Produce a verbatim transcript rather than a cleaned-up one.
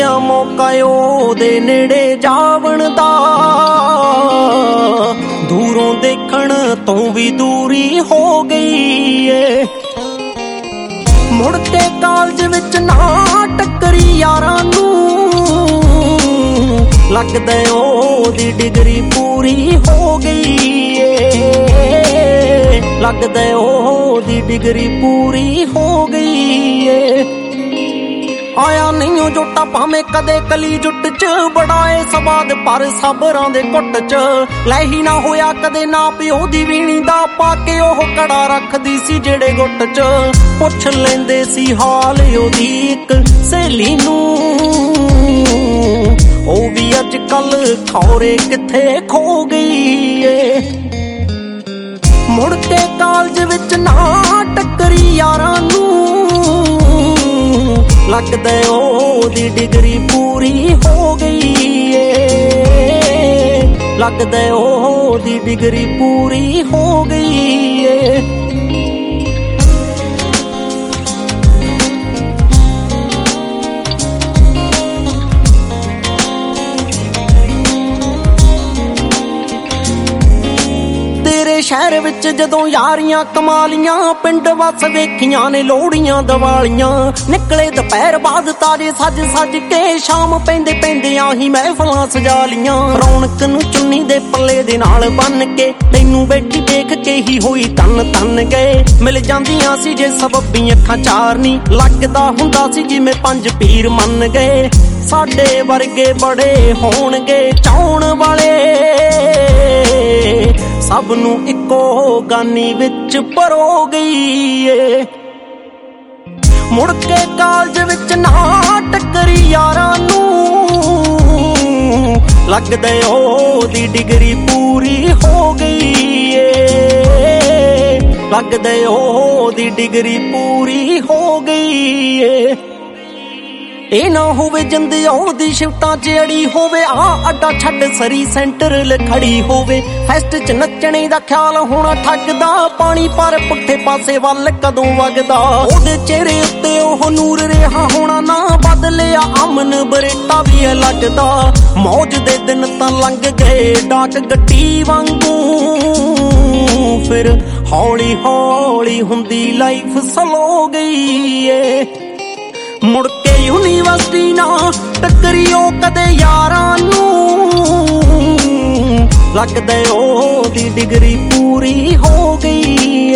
ਗਿਆ ਮੌਕਾ ਉਹਦੇ ਨੇੜੇ ਜਾਵਣ ਦਾ, ਦੂਰੋਂ ਦੇਖਣ ਤੋਂ ਵੀ ਦੂਰੀ ਹੋ ਗਈ ਏ। ਮੁੜ ਕੇ ਕਾਲਜ ਵਿੱਚ ਨਾ ਟੱਕਰੀ ਯਾਰਾਂ ਨੂੰ, ਲੱਗਦਾ ਉਹਦੀ ਡਿਗਰੀ ਪੂਰੀ ਹੋ ਗਈ ਏ, ਲੱਗਦਾ ਉਹਦੀ ਡਿਗਰੀ ਪੂਰੀ ਹੋ ਗਈ ਏ। ਆਇਆ ਨਹੀਂ ਉਹ ਜੋਟਾ ਭਾਵੇਂ ਕਦੇ ਕਲੀ ਜੁੱਟ ਚ, ਬੜਾ ਏ ਸਵਾਦ ਪਰ ਸਬਰਾਂ ਦੇ ਘੁੱਟ ਚ। ਲੈ ਹੀ ਨਾ ਹੋਇਆ ਕਦੇ ਨਾ ਪਿਓ ਦੀ ਵੀਣੀ ਦਾ, ਪਾ ਕੇ ਉਹ ਕੜਾ ਰੱਖਦੀ ਸੀ ਜਿਹੜੇ ਗੁੱਟ ਚ। ਪੁੱਛ ਲੈਂਦੇ ਸੀ ਹਾਲ ਉਹਦੀ ਇੱਕ ਸਹੇਲੀ ਨੂੰ, ਉਹ ਵੀ ਅੱਜ ਕੱਲ ਖੌਰੇ ਕਿੱਥੇ ਖੋ ਗਈ ਏ। ਮੁੜ ਕੇ ਕਾਲਜ ਵਿੱਚ ਨਾ ਟੱਕਰੀ ਯਾਰਾਂ ਨੂੰ, ਲੱਗਦਾ ਉਹਦੀ ਡਿਗਰੀ ਪੂਰੀ ਹੋ ਗਈ ਏ, ਲੱਗਦਾ ਉਹਦੀ ਡਿਗਰੀ ਪੂਰੀ ਹੋ ਗਈ ਏ। ਸ਼ਹਿਰ ਵਿੱਚ ਜਦੋਂ ਯਾਰੀਆਂ ਕਮਾਲੀਆਂ, ਪਿੰਡ ਵਸ ਵੇਖੀਆਂ ਨੇ ਲੋਹੜੀਆਂ ਦੀਵਾਲੀਆਂ। ਨਿਕਲੇ ਦੁਪਹਿਰ ਬਾਅਦ ਤਾਰੇ ਸੱਜ ਸੱਜ ਕੇ, ਸ਼ਾਮ ਪੈਂਦੇ ਪੈਂਦਿਆਂ ਹੀ ਮਹਿਫਲਾਂ ਸਜਾ ਲੀਆਂ। ਰੌਣਕ ਨੂੰ ਚੁੰਨੀ ਦੇ ਪੱਲੇ ਦੇ ਨਾਲ ਬੰਨ ਕੇ, ਤੈਨੂੰ ਬੈਠੀ ਦੇਖ ਕੇ ਹੀ ਹੋਈ ਤਨ ਤਨ ਗਏ। ਮਿਲ ਜਾਂਦੀਆਂ ਸੀ ਜੇ ਸਬੱਬੀ ਅੱਖਾਂ ਚਾਰ ਨੀ, ਲੱਗਦਾ ਹੁੰਦਾ ਸੀ ਜਿਵੇਂ ਪੰਜ ਪੀਰ ਮੰਨ ਗਏ। ਸਾਡੇ ਵਰਗੇ ਬੜੇ ਹੋਣਗੇ ਚਾਹੁਣ ਵਾਲੇ, ਸਭ ਨੂੰ ਇੱਕੋ ਗਾਨੀ ਵਿੱਚ ਪਰੋ ਗਈ ਏ। ਮੁੜ ਕੇ ਕਾਲਜ ਵਿੱਚ ਨਾ ਟੱਕਰੀ ਯਾਰਾਂ ਨੂੰ, ਲੱਗਦਾ ਉਹਦੀ ਡਿਗਰੀ ਪੂਰੀ ਹੋ ਗਈ ਏ, ਲੱਗਦਾ ਉਹਦੀ ਡਿਗਰੀ ਪੂਰੀ ਹੋ ਗਈ ਏ। ਇਹ ਨਾ ਹੋਵੇ ਜਿੰਦ ਉਹਦੀ ਸ਼ਿਫਟਾਂ ਚ ਅੜੀ ਹੋਵੇ, ਆ ਅੱਡਾ ਛੱਡ ਸਰੀ ਸੈਂਟਰ ਲਖੜੀ ਹੋਵੇ। ਫੈਸਟ ਚ ਨੱਚਣੇ ਦਾ ਖਿਆਲ ਹੋਣਾ ਠੱਗਦਾ, ਪਾਣੀ ਪਰ ਪੁੱਠੇ ਪਾਸੇ ਵੱਲ ਕਦੋਂ ਵਗਦਾ। ਉਹਦੇ ਚਿਹਰੇ ਉੱਤੇ ਉਹ ਨੂਰ ਰਿਹਾ ਹੋਣਾ ਨਾ, ਬਦਲਿਆ ਅਮਨ ਬਰੇਟਾ ਵੀ ਹੈ ਲੱਗਦਾ। ਮੌਜ ਦੇ ਦਿਨ ਤਾਂ ਲੰਘ ਗਏ ਡਾਕ ਗੱਡੀ ਵਾਂਗੂ, ਫਿਰ ਹੌਲੀ ਹੌਲੀ ਹੁੰਦੀ ਲਾਈਫ ਸਲੋ ਗਈ ਏ। ਮੁੜ ਕੇ ਯੂਨੀਵਰਸਿਟੀ ਨਾ ਟੱਕਰੀਓ ਕਦੇ ਯਾਰਾਂ ਨੂੰ, ਲੱਗਦਾ ਉਹਦੀ ਡਿਗਰੀ ਪੂਰੀ ਹੋ ਗਈ